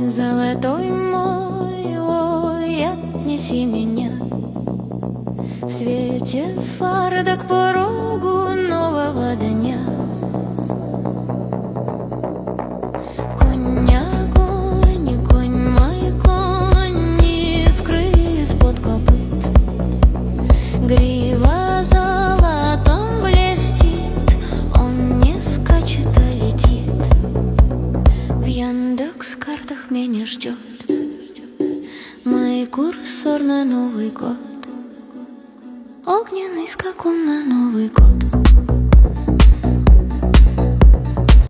Золотой мой, ой, отнеси меня в свете фар да к порогу нового дня. Конь, огонь, конь мой, конь, искры из-под копыт, грива золотом блестит, он не скачет, а летит. В Яндекс.Картах меня ждет мой курсор на Новый год, огненный скакун на Новый год.